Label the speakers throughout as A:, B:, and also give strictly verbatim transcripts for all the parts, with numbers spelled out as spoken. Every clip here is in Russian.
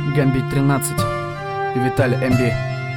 A: Гамбит тринадцать и Виталий эм би.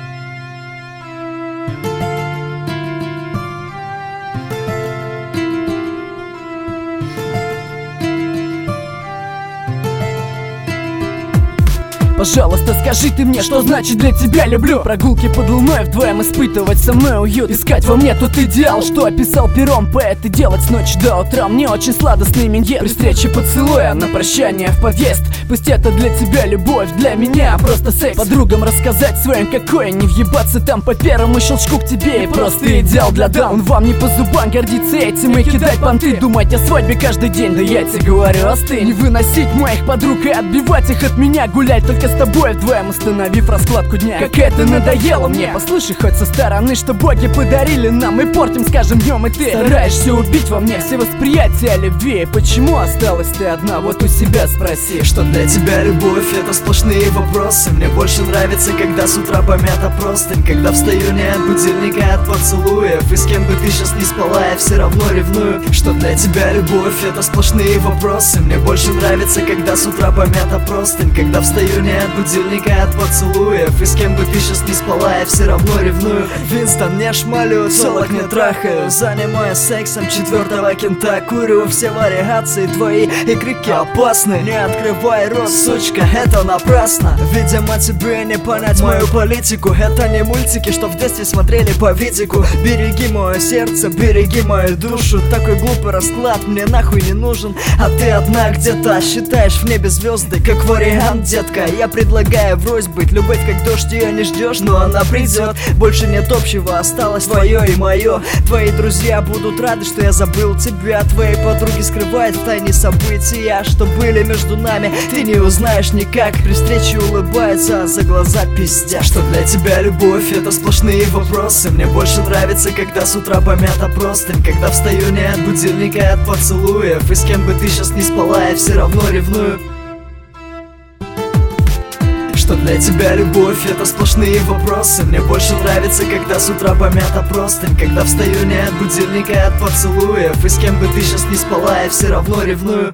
B: Пожалуйста, скажи ты мне, что значит для тебя люблю. Прогулки под луной, вдвоем испытывать со мной уют. Искать во мне тот идеал, что описал пером поэт. И делать с ночи до утра мне очень сладостный миньет. При встрече поцелуя, на прощание в подъезд. Пусть это для тебя любовь, для меня просто секс. Подругам рассказать своим, какое, не въебаться там по первому щелчку к тебе. И просто идеал для дам. Он вам не по зубам, гордиться этим и кидать понты. Думать о свадьбе каждый день, да я тебе говорю, остынь. Не выносить моих подруг и отбивать их от меня. Гулять только с тобой вдвоем, остановив раскладку дня. Как это надоело мне. Послушай хоть со стороны, что боги подарили нам. И портим, скажем, днем, и ты стараешься убить во мне все восприятия любви. Почему осталась ты одна, вот у себя спроси.
C: Что для тебя любовь, это сплошные вопросы. Мне больше нравится, когда с утра помята простынь. Когда встаю не от будильника, а от поцелуев. И с кем бы ты сейчас не спала, я все равно ревную. Что для тебя любовь, это сплошные вопросы. Мне больше нравится, когда с утра помята простынь. Когда встаю не от будильника, от поцелуев. И с кем бы ты сейчас не спала, я все равно ревную. Винстон не шмалю, солок не трахаю. Занимаюсь сексом четвертого кента. Курю все вариации твои, и крики опасны. Не открывай рот, сучка, это напрасно. Видимо, тебе не понять мою политику. Это не мультики, что в детстве смотрели по видику. Береги мое сердце, береги мою душу. Такой глупый расклад мне нахуй не нужен. А ты одна где-то считаешь в небе звезды. Как вариант, детка, я предлагаю врозь быть. Любовь как дождь, ее не ждешь, но она придет. Больше нет общего, осталось твое и мое. Твои друзья будут рады, что я забыл тебя. Твои подруги скрывают в тайне события, что были между нами, ты не узнаешь никак. При встрече улыбаются, а за глаза пиздят. Что для тебя любовь, это сплошные вопросы. Мне больше нравится, когда с утра помята простынь. Когда встаю не от будильника, а от поцелуев. И с кем бы ты сейчас не спала, я все равно ревную. Что для тебя любовь, это сплошные вопросы. Мне больше нравится, когда с утра помята простынь. Когда встаю не от будильника, а от поцелуев. И с кем бы ты сейчас не спала, я все равно ревную.